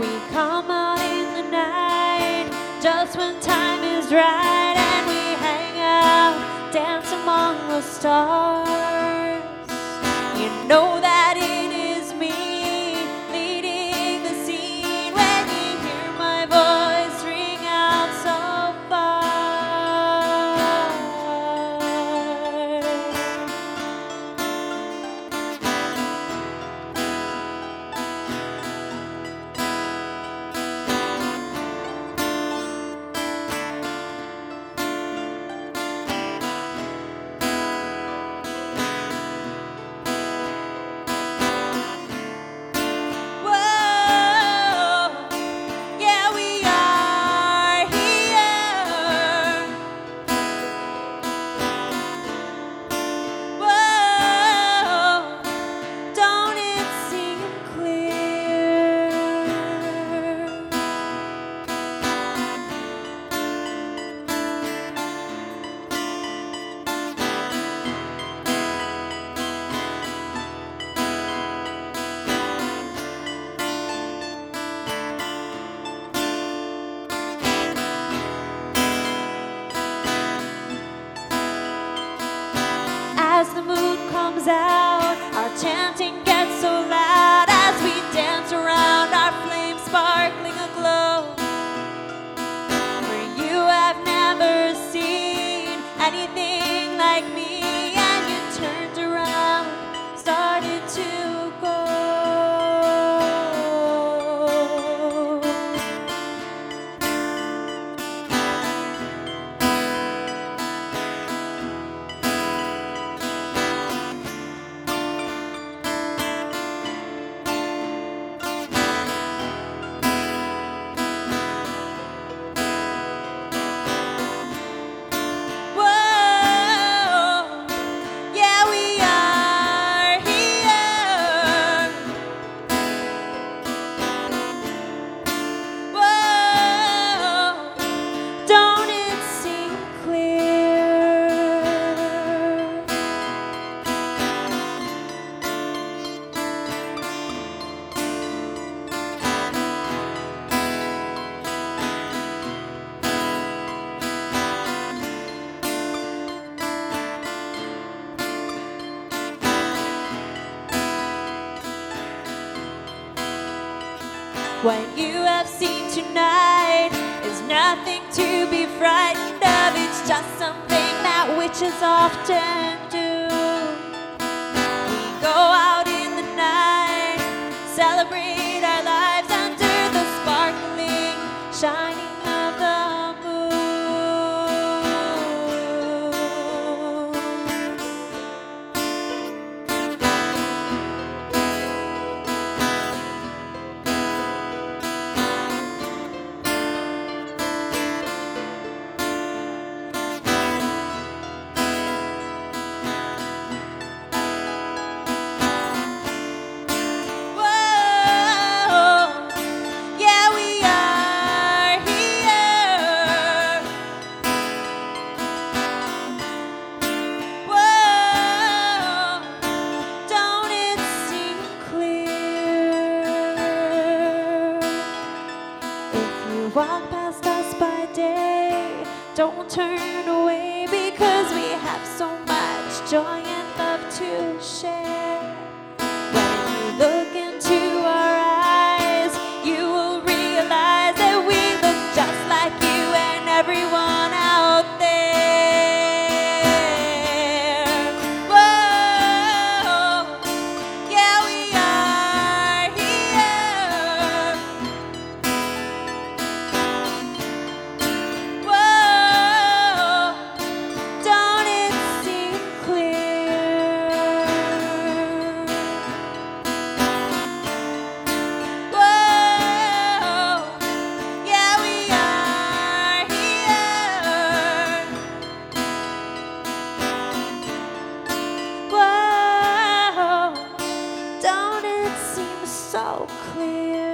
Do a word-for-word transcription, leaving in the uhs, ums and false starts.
We come out in the night, just when time is right, and we hang out, dance among the stars. You know that it is me leading the scene when you hear my voice ring out so far. As the moon comes out, our chanting gets so loud as we dance around, our flames sparkling aglow. For you have never seen anything like me, and you turned around, started to go. What you have seen tonight is nothing to be frightened of. It's just something that witches often do. We go out in the night, celebrate our lives under the sparkling, shining of the moon. Walk past us by day, don't turn away, because we have so much joy and love to share. When you look into our eyes, you will realize that we look just like you and everyone out there. Whoa, yeah, we are here. So clear.